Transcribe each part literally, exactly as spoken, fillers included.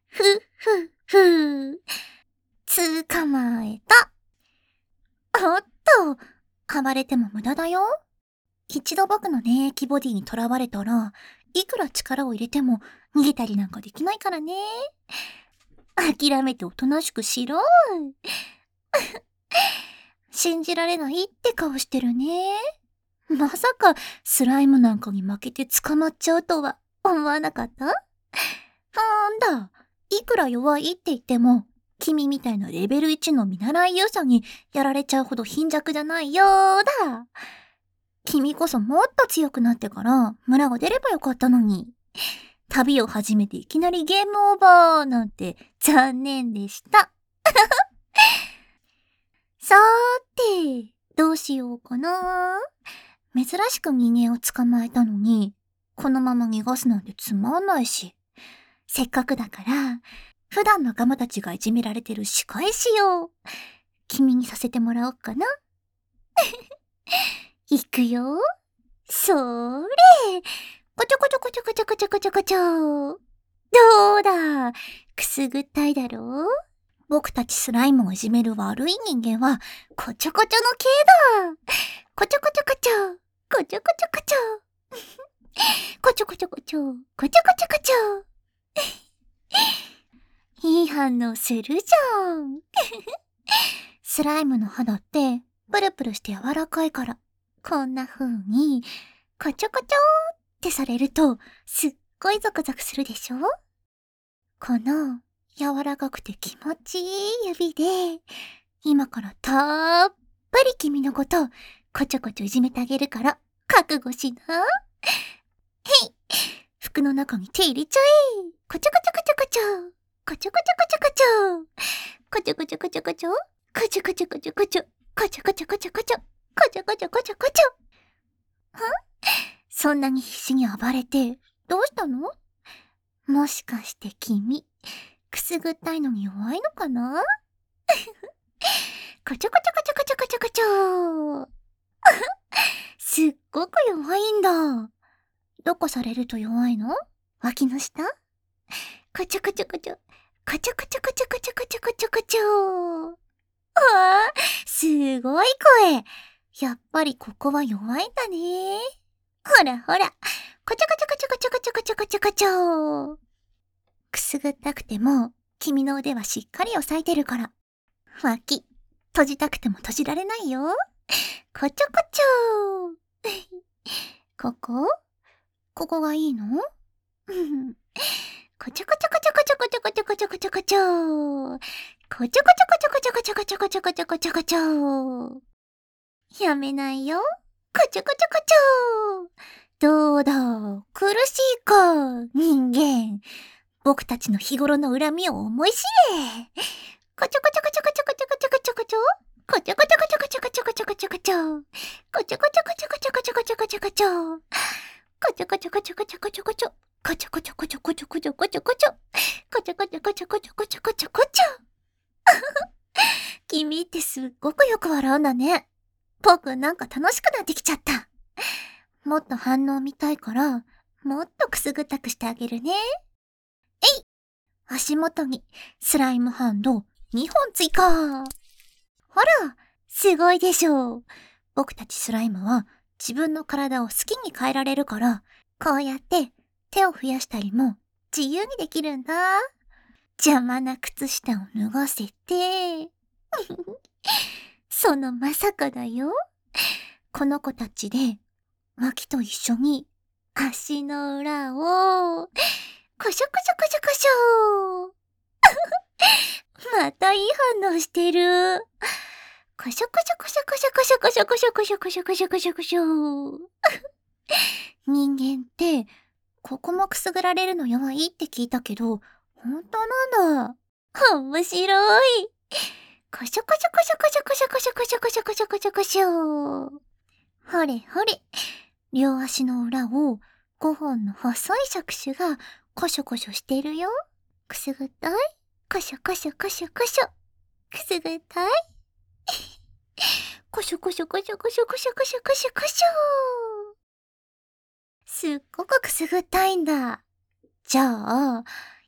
ふ、ふ、ふ。捕まえた。おっと、暴れても無駄だよ。一度僕の粘液ボディに囚われたら、いくら力を入れても逃げたりなんかできないからね。諦めておとなしくしろ。信じられないって顔してるね。まさかスライムなんかに負けて捕まっちゃうとは思わなかった？なんだ、いくら弱いって言っても、君みたいなレベルいちの見習い勇者にやられちゃうほど貧弱じゃないよーだ。君こそもっと強くなってから村が出ればよかったのに。旅を始めていきなりゲームオーバーなんて残念でした。さーて、どうしようかな。珍しく人間を捕まえたのに、このまま逃がすなんてつまんないし。せっかくだから、普段仲間たちがいじめられてる仕返しを、君にさせてもらおうかな。いくよ。そーれ。こちょこちょこちょこちょこちょこちょこちょ。どうだ、くすぐったいだろう？僕たちスライムをいじめる悪い人間は、こちょこちょの系だ。こちょこちょこちょ。こちょこちょこちょ。こちょこちょこちょ。こちょこちょこちょ。いい反応するじゃん。スライムの肌ってプルプルして柔らかいから、こんな風にこちょこちょーってされるとすっごいゾクゾクするでしょ？この柔らかくて気持ちいい指で今からたっぷり君のことこちょこちょいじめてあげるから覚悟しな。へい、服の中に手入れちゃえ。こちょこちょこちょこちょ。こちょこちょこちょこちょ。こちょこちょこちょこちょ。こちょこちょこちょこちょ。こちょこちょこちょこちょ。こちょこちょこちょこちょ。ん？そんなに必死に暴れて、どうしたの？もしかして君、くすぐったいのに弱いのかな？こちょこちょこちょこちょこちょこちょ。すっごく弱いんだ。どこされると弱いの？脇の下？こちょこちょこちょ。こちょこちょこちょこちょこちょこちょこちょ。わあ、すごい声。やっぱりここは弱いんだね。ほらほら。こちょこちょこちょこちょこちょこちょこちょこちょ。くすぐったくても、君の腕はしっかり押さえてるから。脇、閉じたくても閉じられないよ。こちょこちょ。ここ？ここがいいの？こちょこちょこちょこちょこちょこちょこちょこちょこちょ。こちょこちょこちょこちょこちょこちょこちょこちょこちょこちょ。やめないよ。こちょこちょこちょ。どうだ、苦しいか、人間。僕たちの日頃の恨みを思い知れ。こちょこちょこちょこちょこちょこちょこちょこちょ。こちょこちょこちょこちょこちょこちょこちょこちょ。こちょこちょこちょこちょこちょこちょこちょこちょ。こちょこちょこちょこちょこちょこちょ。こちょこちょこちょこちょこちょこちょこちょ。こちょこちょこちょこちょこちょこちょこちょ。君ってすっごくよく笑うんだね。僕なんか楽しくなってきちゃった。もっと反応見たいから、もっとくすぐったくしてあげるね。えい！足元にスライムハンドにほん追加。ほら、すごいでしょう。僕たちスライムは自分の体を好きに変えられるから、こうやって手を増やしたりも自由にできるんだ。邪魔な靴下を脱がせて。そのまさかだよ。この子たちで脇と一緒に足の裏をこしょこしょこしょこしょ。またいい反応してる。こしょこしょこしょこしょこしょこしょこしょこしょこしょこしょこしょこしょ。人間ってここもくすぐられるの弱いって聞いたけど、本当なんだ。面白い。こしょこしょこしょこしょこしょこしょこしょこしょこしょこしょこしょ。ほれほれ。両足の裏をごほんの細い触手がコショコショしてるよ。くすぐったい？コショコショコショコショ。くすぐったい？コショコショコショコショコショコショコショコショ。すっごくくすぐったいんだ。じゃあ、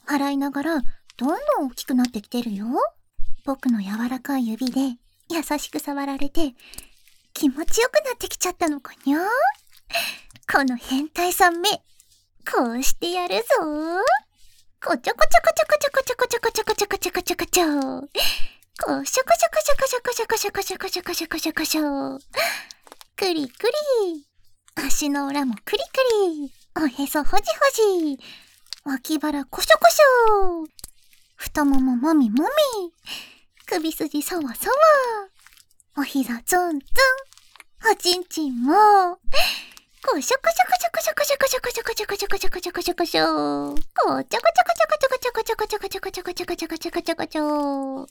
洗いながらどんどん大きくなってきてるよ。僕の柔らかい指で優しく触られて気持ちよくなってきちゃったのかにゃ。この変態さんめ、こうしてやるぞ。こちょこちょこちょこちょこちょこちょこちょこちょこちょこちょこちょ。こしょこしょこしょこしょこしょこしょこしょこしょこしょこしょこしょ。くりくり。足の裏もくりくり。おへそほじほじ。脇腹こしょこしょ。太もももみもみ。首筋そわそわ。お膝ツンツン。おちんちんも。こしょこしょこしょこしょこしょこしょこしょこしょこしょこしょこしょこしょこしょ。こちょこちょこちょこちょこちょこちょこちょこちょこちょこちょこちょこちょこちょ。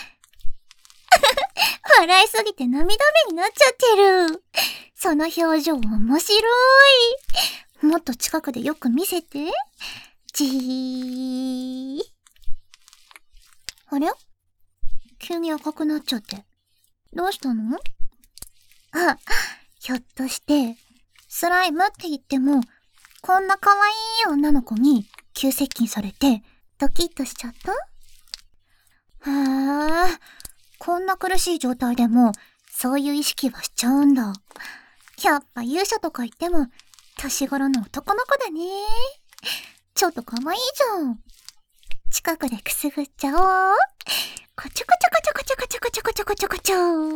笑いすぎて涙目になっちゃってる。その表情面白い。もっと近くでよく見せて。じー。あれ？急に赤くなっちゃって。どうしたの？あ、ひょっとして、スライムって言っても、こんな可愛い女の子に急接近されて、ドキッとしちゃった？へー、こんな苦しい状態でも、そういう意識はしちゃうんだ。やっぱ勇者とか言っても、年頃の男の子だね。ちょっと可愛いじゃん。近くでくすぐっちゃおう。こちょこちょこちょこちょこちょこちょこちょこちょこちょ。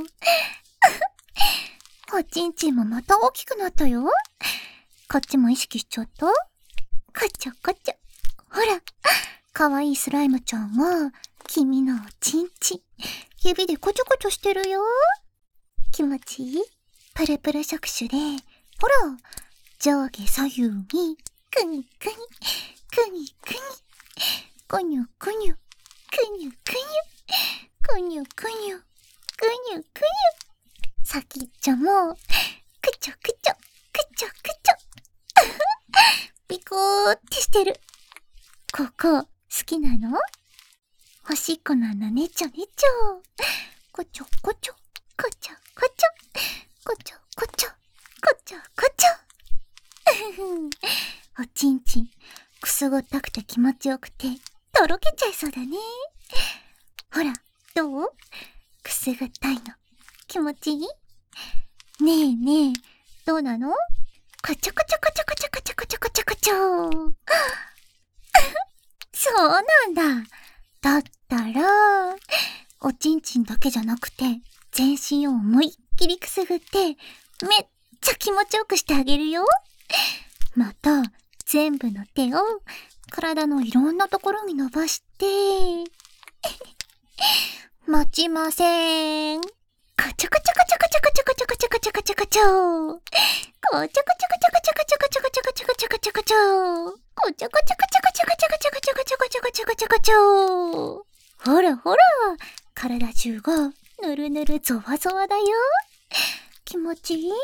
おちんちんもまた大きくなったよ。こっちも意識しちゃった？こちょこちょ。ほら、かわいいスライムちゃんが、君のおちんちん、指でこちょこちょしてるよ。気持ちいい？プルプル触手で、ほら、上下左右に、くにくに、くにくに、くにゅくにゅ、くにゅくにゅ、くにゅくにゅ、くにゅくにゅ。先っちょも、くちょくちょ、くちょくちょ。ピコーってしてる。ここ、好きなの？おしっこの穴ねちょねちょ。こちょこちょ、こちょこちょ、こちょこちょ、こちょこちょ。おちんちん、くすぐったくて気持ちよくて、とろけちゃいそうだね。ほら、どう？くすぐったいの。気持ちいい？ねえねえ、どうなの？こちょこちょこちょこちょこちょこちょこちょこちょ。そうなんだ。だったら、おちんちんだけじゃなくて、全身を思いっきりくすぐって、めっちゃ気持ちよくしてあげるよ。また、全部の手を体のいろんなところに伸ばして、待ちません。こちょこちょこちょこちょこちょこちょこちょこちょこちょこちょ。こちょこちょこちょこちょこちょこちょこちょこちょこちょこちょこちょ。こちょこちょこちょこちょこちょこちょこちょこちょこちょこちょこちょこちょ。ほらほら、体中がぬるぬるゾワゾワだよ。気持ちいい？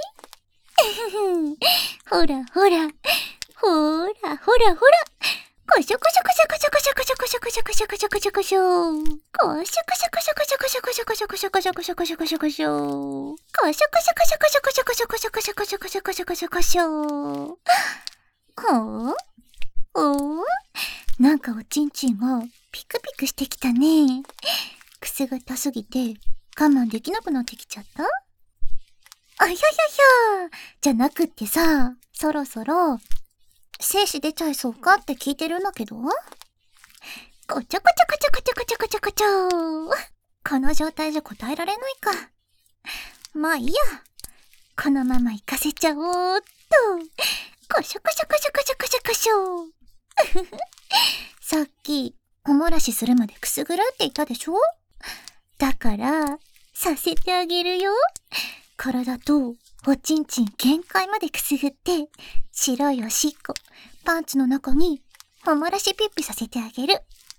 ほらほら、ほらほらほら。こしょこしょこしょこしょこしょこしょこしょこしょこしょこしょこしょこしょ。こしょこしょこしょこしょこしょこしょこしょこしょこしょこしょこしょこしょこしょ。こしょこしょこしょこしょこしょこしょこしょこしょこしょこしょこしょこしょこしょ。ほう？おー？なんかおちんちんがピクピクしてきたね。くすぐったすぎて我慢できなくなってきちゃった？あひゃひゃひゃじゃなくってさ、そろそろ精子出ちゃいそうかって聞いてるんだけど。こちょこちょこちょこちょこちょこちょこちょ。この状態じゃ答えられないか。まあいいや。このまま行かせちゃおうっと。こしょこしょこしょこしょこしょこしょ。さっき、おもらしするまでくすぐるって言ったでしょ？だから、させてあげるよ。体とおちんちん限界までくすぐって、白いおしっこ、パンツの中におもらしピッピさせてあげる。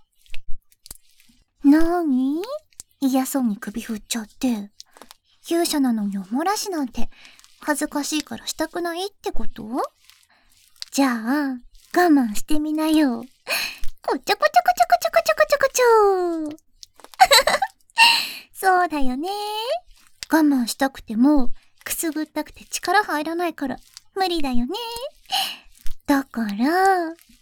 なーに？嫌そうに首振っちゃって。勇者なのにおもらしなんて恥ずかしいからしたくないってこと？じゃあ、我慢してみなよ。こちょこちょこちょこちょこちょこちょこちょ。そうだよね。我慢したくても、くすぐったくて力入らないから無理だよね。だから、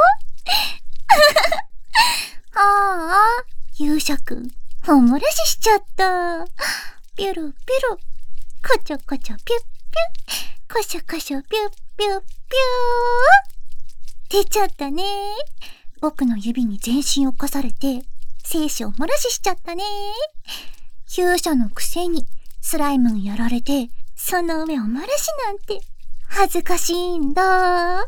ああ、勇者くん、おもらししちゃった。ピュルピュル、こちょこちょピュッピュッ、こしょこしょピュッピュッピュー。出ちゃったね。僕の指に全身を侵されて、精子を漏らししちゃったね。勇者のくせにスライムにやられて、その上お漏らしなんて恥ずかしいんだ。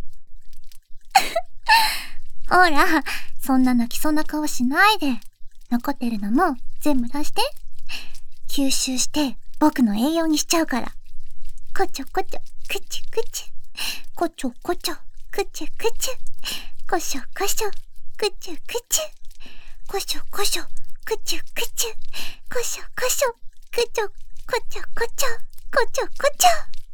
ほら、そんな泣きそうな顔しないで。残ってるのも全部出して。吸収して僕の栄養にしちゃうから。こちょこちょ、くちゅくちゅ。こちょこちょ、くちゅくちゅ。こしょこしょ、くちゅくちゅ。こしょこしょ、くちゅくちゅ。こしょこしょ、くちょこちょこちょ、こちょこちょ。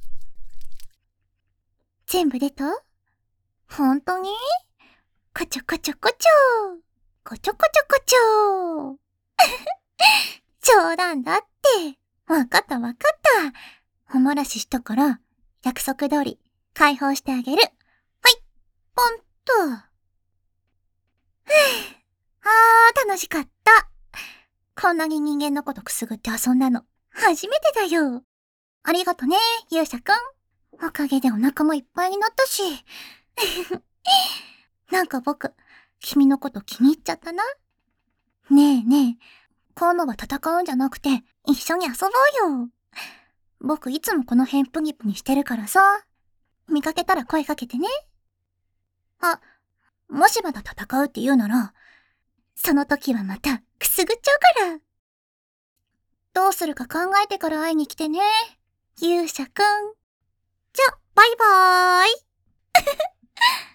全部出た？ほんとに？こちょこちょこちょ。こちょこちょこちょ。冗談だって。わかったわかった。おもらししたから、約束通り解放してあげる。はい、ポンと。ふぅ。あー、楽しかった。こんなに人間のことくすぐって遊んだの、初めてだよ。ありがとね、勇者くん。おかげでお腹もいっぱいになったし。なんか僕、君のこと気に入っちゃったな。ねえねえ、今度は戦うんじゃなくて、一緒に遊ぼうよ。僕いつもこの辺プニプニしてるからさ。見かけたら声かけてね。あ、もしまだ戦うって言うなら、その時はまたくすぐっちゃうから。どうするか考えてから会いに来てね、勇者くん。じゃ、バイバーイ。